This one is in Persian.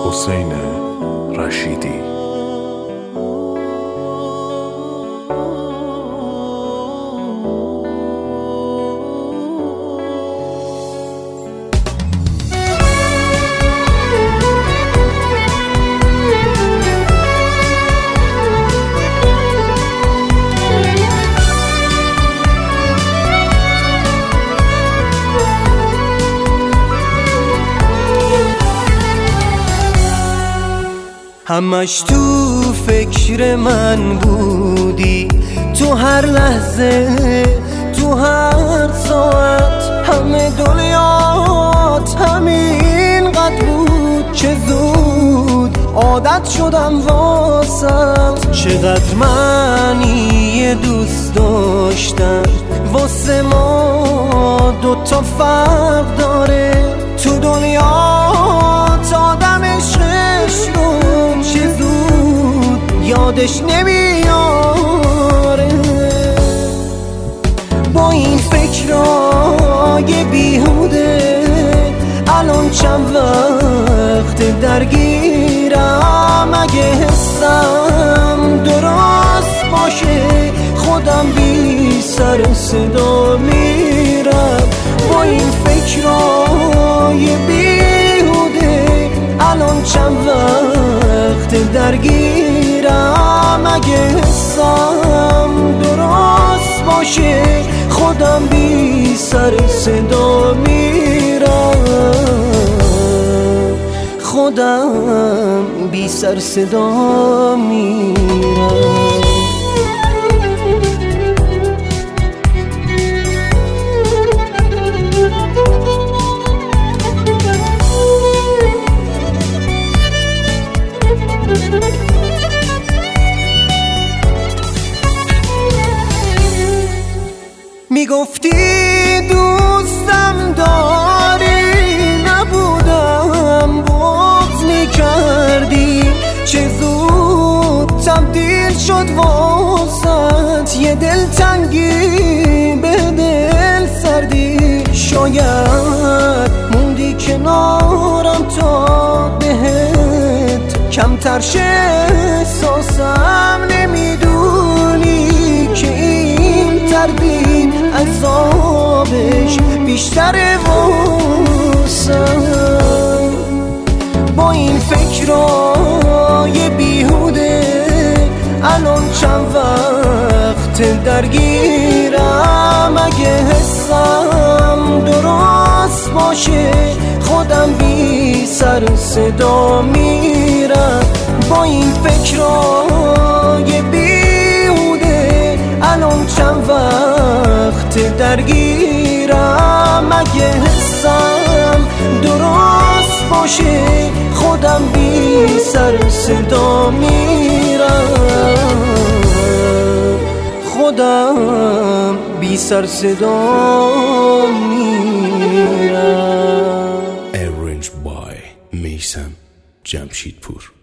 حسین رشیدی. همش تو فکر من بودی، تو هر لحظه، تو هر ساعت، همه دنیات همین قد بود. چه زود عادت شدم واسط، چقدر معنی دوست داشتن واسه ما دوتا فرق داره. تو دنیا آدم عشقش رو چه زود یادش نمیاره. با این فکرای بیهوده الان چند وقت درگیرم. اگه حسم درست باشه خودم بی سر صدا میرم. با این فکرای بیهوده الان چند وقت درگیرم. اگه حسم درست باشه خودم بی سر صدا میرم. خودم بی سر صدا میرم. میگفتی دوستم داری، نبودم بغض میکردی. چه زود تبدیل شد واسط یه دلتنگی به دل سردی. شاید موندی کنارم تا بهت کمتر شه احساسم. نمیدونی که این تردید عذابش بیشتره واسم. با این فکرای بیهوده الان چند وقت درگیرم. اگه حسم درست باشه خودم بی سر صدا میرم. با این فکرای بیهوده الان چند وقت درگیرم. اگه حسم درست باشه خودم بی سر صدا میرم. خودم بی سر صدا میرم. Arranged by میثم جمشیدپور.